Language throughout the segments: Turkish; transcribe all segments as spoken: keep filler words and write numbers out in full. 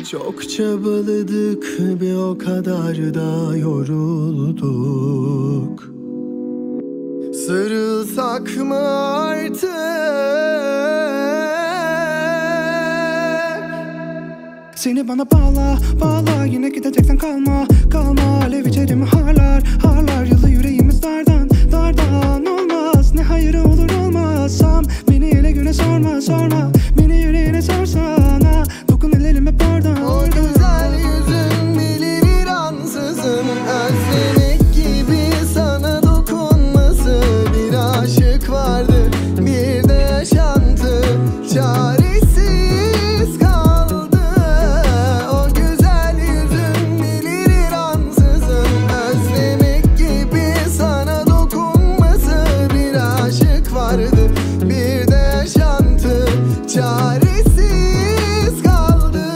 Çok çabaladık, bir o kadar da yorulduk. Sarılsak mı artık? Seni bana bağla, bağla. Yine gideceksen kalma, kalma. Alev içerimi harlar, harlar. Yılı yüreğimiz dardan, dardan. Olmaz, ne hayır olur olmazsam. Beni ele güne sorma, sorma. Beni yüreğine sorsana. Dokun ellerim hep oradan, o oradan. güzel yüzün bilir ansızın. Özlemek gibi sana dokunması. Bir aşık vardı, bir de yaşantı. Çaresiz kaldı. O güzel yüzün bilir ansızın. Özlemek gibi sana dokunması. Bir aşık vardı, bir de yaşantı. Çaresiz kaldı.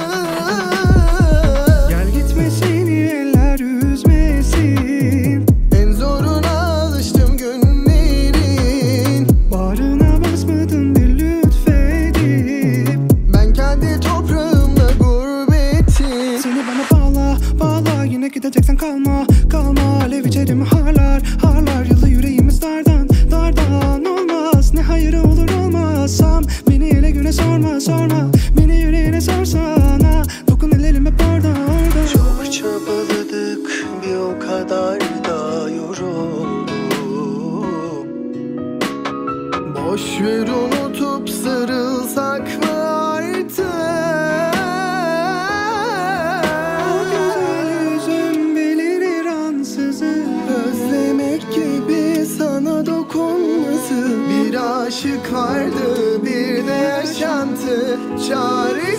Gel gitme, seni eller üzmesin. En zoruna alıştım günlerin. Bağrına basmadın bir lütfedip. Ben kendi toprağımda gurbettim. Seni bana bağla, bağla. Yine gideceksen kalma, kalma. Alev içerimi harlar, harlar. Yılı yüreğimiz dardan, dardan. Olmaz, ne hayır olur olmazsam. Beni ele güne sorma, sorma. Beni yüreğine sorsana. Dokun ellerim hep oradan, oradan. Çok çabaladık, bir o kadar da yorulduk. Boş ver, unutup sarılsak mı artık? O güzel yüzün belirir ansızın. Özlemek gibi sana dokunması. Bir aşık vardı, bir de yaşantı. Çaresiz